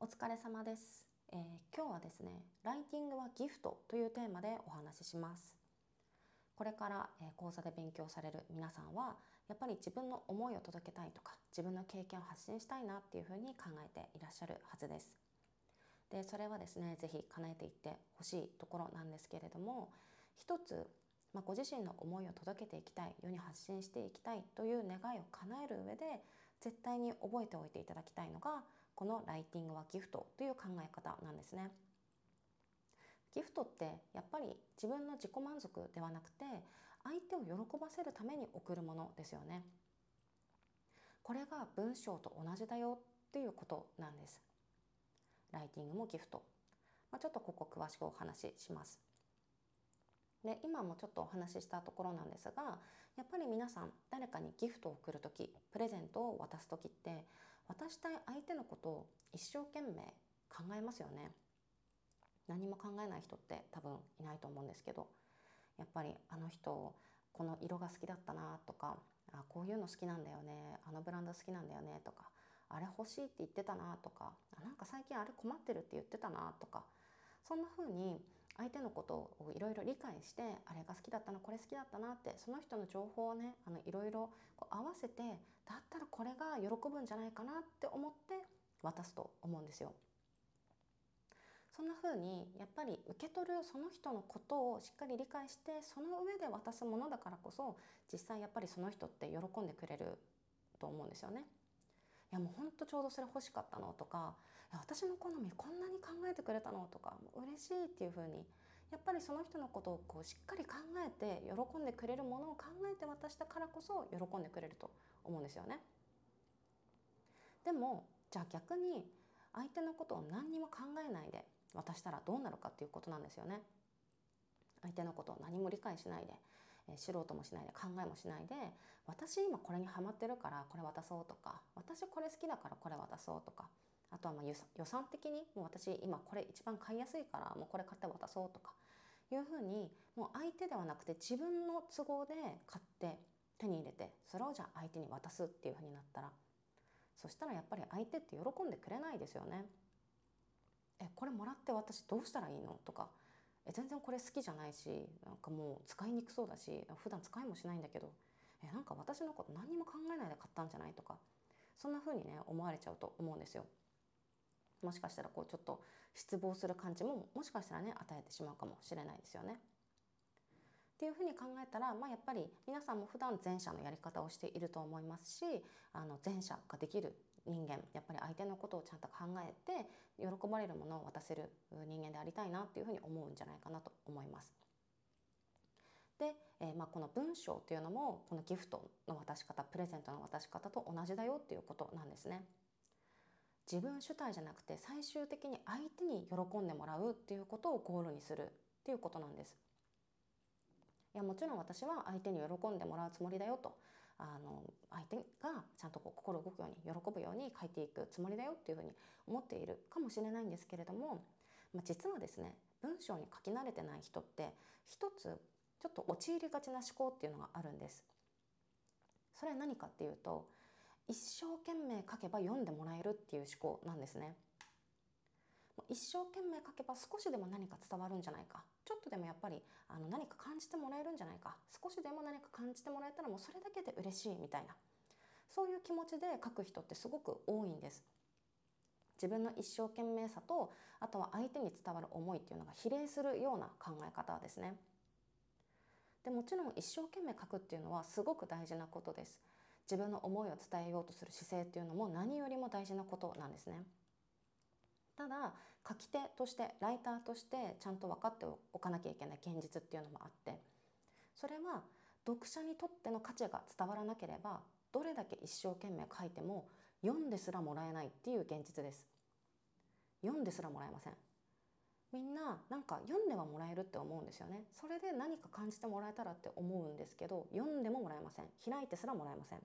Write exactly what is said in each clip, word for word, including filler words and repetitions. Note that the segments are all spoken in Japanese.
お疲れ様です、えー、今日はですね、ライティングはギフトというテーマでお話しします。これから、えー、講座で勉強される皆さんはやっぱり自分の思いを届けたいとか、自分の経験を発信したいなっていうふうに考えていらっしゃるはずです。でそれはですね、ぜひ叶えていってほしいところなんですけれども、一つ、まあ、ご自身の思いを届けていきたい、世に発信していきたいという願いを叶える上で絶対に覚えておいていただきたいのが、このライティングはギフトという考え方なんですね。ギフトってやっぱり自分の自己満足ではなくて、相手を喜ばせるために贈るものですよね。これが文章と同じだよっていうことなんです。ライティングもギフト、まあ、ちょっとここ詳しくお話しします。で今もちょっとお話ししたところなんですが、やっぱり皆さん誰かにギフトを贈るとき、プレゼントを渡すときって、渡したい相手のことを一生懸命考えますよね。何も考えない人って多分いないと思うんですけど、やっぱりあの人この色が好きだったなとか、あこういうの好きなんだよね、あのブランド好きなんだよねとか、あれ欲しいって言ってたなとか、なんか最近あれ困ってるって言ってたなとか、そんな風に相手のことをいろいろ理解して、あれが好きだったな、これ好きだったなって、その人の情報をね、あのいろいろ合わせて、だったらこれが喜ぶんじゃないかなって思って渡すと思うんですよ。そんな風にやっぱり受け取るその人のことをしっかり理解して、その上で渡すものだからこそ、実際やっぱりその人って喜んでくれると思うんですよね。いやもうほんとちょうどそれ欲しかったのとか、いや私の好みこんなに考えてくれたのとか、もう嬉しいっていう風に、やっぱりその人のことをこうしっかり考えて、喜んでくれるものを考えて渡したからこそ喜んでくれると思うんですよね。でもじゃあ逆に相手のことを何にも考えないで渡したらどうなるかっていうことなんですよね。相手のことを何も理解しないで、えー知ろうともしないで、考えもしないで、私今これにハマってるからこれ渡そうとか、私これ好きだからこれ渡そうとか、あとはまあ予算予算的にもう私今これ一番買いやすいからもうこれ買って渡そうとかいうふうに、もう相手ではなくて自分の都合で買って手に入れて、それをじゃあ相手に渡すっていうふうになったら、そしたらやっぱり相手って喜んでくれないですよね。えこれもらって私どうしたらいいのとか、え全然これ好きじゃないし、なんかもう使いにくそうだし、普段使いもしないんだけど、えなんか私のこと何にも考えないで買ったんじゃないとか、そんな風にね思われちゃうと思うんですよ。もしかしたらこうちょっと失望する感じももしかしたらね与えてしまうかもしれないですよね。っていうふうに考えたら、まあ、やっぱり皆さんも普段前者のやり方をしていると思いますし、あの前者ができる人間、やっぱり相手のことをちゃんと考えて喜ばれるものを渡せる人間でありたいなっていうふうに思うんじゃないかなと思います。で、えーまあ、この文章っていうのもこのギフトの渡し方、プレゼントの渡し方と同じだよっていうことなんですね。自分主体じゃなくて最終的に相手に喜んでもらうっていうことをゴールにするっていうことなんです。いやもちろん私は相手に喜んでもらうつもりだよと、あの相手がちゃんとこう心動くように喜ぶように書いていくつもりだよっていうふうに思っているかもしれないんですけれども、まあ、実はですね、文章に書き慣れてない人って一つちょっと陥りがちな思考っていうのがあるんです。それは何かっていうと、一生懸命書けば読んでもらえるっていう思考なんですね。一生懸命書けば少しでも何か伝わるんじゃないか、ちょっとでもやっぱりあの何か感じてもらえるんじゃないか、少しでも何か感じてもらえたらもうそれだけで嬉しいみたいな、そういう気持ちで書く人ってすごく多いんです。自分の一生懸命さと、あとは相手に伝わる思いっていうのが比例するような考え方ですね。でもちろん一生懸命書くっていうのはすごく大事なことです。自分の思いを伝えようとする姿勢っていうのも何よりも大事なことなんですね。ただ書き手としてライターとしてちゃんと分かっておかなきゃいけない現実っていうのもあって、それは読者にとっての価値が伝わらなければどれだけ一生懸命書いても読んですらもらえないっていう現実です。読んですらもらえません。みんななんか読んではもらえるって思うんですよね。それで何か感じてもらえたらって思うんですけど、読んでももらえません。開いてすらもらえません。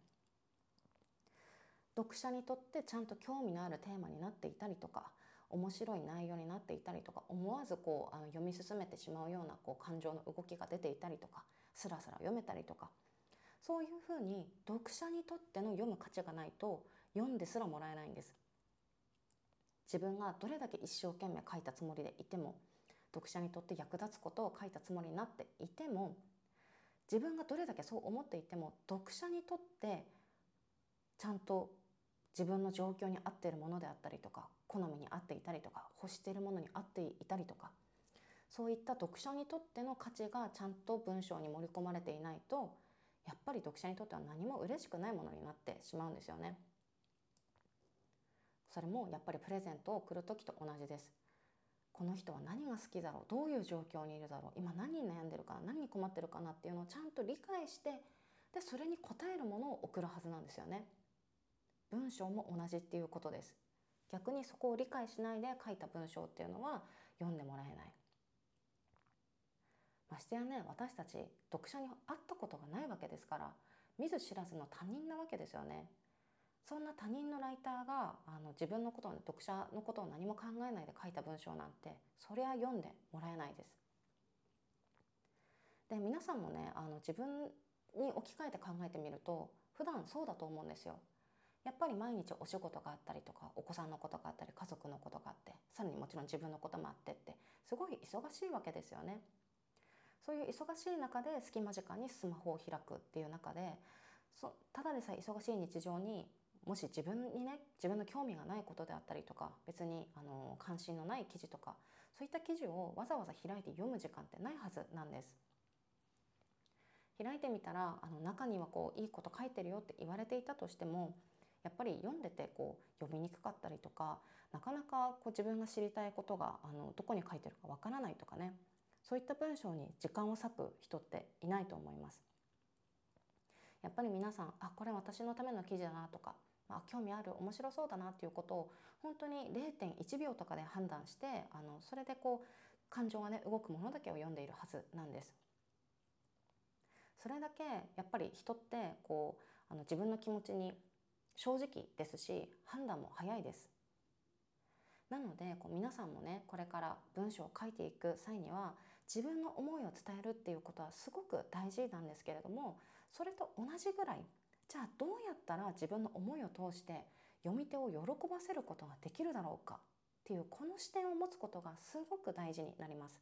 読者にとってちゃんと興味のあるテーマになっていたりとか、面白い内容になっていたりとか、思わずこうあの読み進めてしまうようなこう感情の動きが出ていたりとか、スラスラ読めたりとか、そういうふうに読者にとっての読む価値がないと読んですらもらえないんです。 自分がどれだけ一生懸命書いたつもりでいても、読者にとって役立つことを書いたつもりになっていても、自分がどれだけそう思っていても、読者にとってちゃんと自分の状況に合っているものであったりとか、好みに合っていたりとか、欲しているものに合っていたりとか、そういった読者にとっての価値がちゃんと文章に盛り込まれていないと、やっぱり読者にとっては何も嬉しくないものになってしまうんですよね。それもやっぱりプレゼントを送る時と同じです。この人は何が好きだろう、どういう状況にいるだろう、今何に悩んでるかな、何に困ってるかなっていうのをちゃんと理解して、でそれに応えるものを送るはずなんですよね。文章も同じっていうことです。逆にそこを理解しないで書いた文章っていうのは読んでもらえない。ましてやね、私たち読者に会ったことがないわけですから、見ず知らずの他人なわけですよね。そんな他人のライターがあの自分のことを、読者のことを何も考えないで書いた文章なんて、そりゃ読んでもらえないです。で、皆さんもね、あの自分に置き換えて考えてみると、普段そうだと思うんですよ。やっぱり毎日お仕事があったりとか、お子さんのことがあったり、家族のことがあって、さらにもちろん自分のこともあってって、すごい忙しいわけですよね。そういう忙しい中で隙間時間にスマホを開くっていう中で、そただでさえ忙しい日常に、もし自分にね、自分の興味がないことであったりとか、別にあの関心のない記事とか、そういった記事をわざわざ開いて読む時間ってないはずなんです。開いてみたら、あの中にはこういいこと書いてるよって言われていたとしても、やっぱり読んでてこう読みにくかったりとか、なかなかこう自分が知りたいことがあのどこに書いてるかわからないとかね、そういった文章に時間を割く人っていないと思います。やっぱり皆さん、あ、これ私のための記事だなとか、あ、興味ある、面白そうだなっていうことを本当に れいてんいちびょうとかで判断して、あのそれでこう感情がね動くものだけを読んでいるはずなんです。それだけやっぱり人ってこうあの自分の気持ちに正直ですし、判断も早いです。なのでこう皆さんもね、これから文章を書いていく際には、自分の思いを伝えるっていうことはすごく大事なんですけれども、それと同じぐらい、じゃあどうやったら自分の思いを通して読み手を喜ばせることができるだろうかっていう、この視点を持つことがすごく大事になります。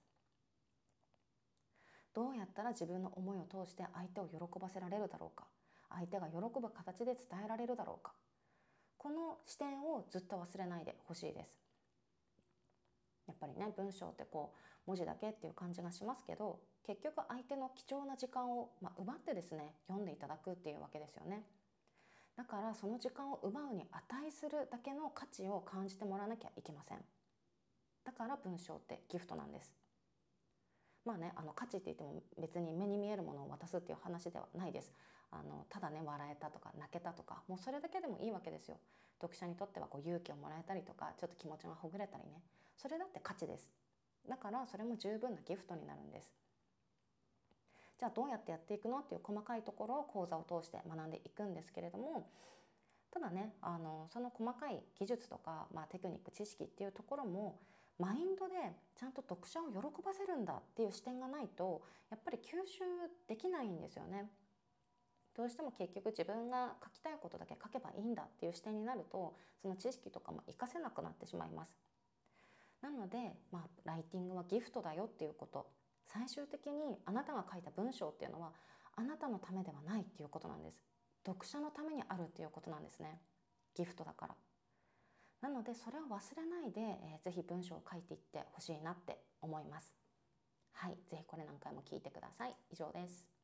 どうやったら自分の思いを通して相手を喜ばせられるだろうか、相手が喜ぶ形で伝えられるだろうか、この視点をずっと忘れないでほしいです。やっぱりね、文章ってこう文字だけっていう感じがしますけど、結局相手の貴重な時間を、まあ、奪ってですね読んでいただくっていうわけですよね。だからその時間を奪うに値するだけの価値を感じてもらわなきゃいけません。だから文章ってギフトなんです。まあね、あの価値って言っても別に目に見えるものを渡すっていう話ではないです。あのただね、笑えたとか泣けたとか、もうそれだけでもいいわけですよ。読者にとってはこう勇気をもらえたりとか、ちょっと気持ちがほぐれたりね、それだって価値です。だからそれも十分なギフトになるんです。じゃあどうやってやっていくのっていう細かいところを講座を通して学んでいくんですけれども、ただね、あのその細かい技術とか、まあ、テクニック知識っていうところもマインドでちゃんと読者を喜ばせるんだっていう視点がないと、やっぱり吸収できないんですよね。どうしても結局自分が書きたいことだけ書けばいいんだっていう視点になると、その知識とかも活かせなくなってしまいます。なので、まあ、ライティングはギフトだよっていうこと、最終的にあなたが書いた文章っていうのはあなたのためではないっていうことなんです。読者のためにあるっていうことなんですね。ギフトだから。なのでそれを忘れないで、えー、ぜひ文章を書いていってほしいなって思います。はい、ぜひこれ何回も聞いてください。以上です。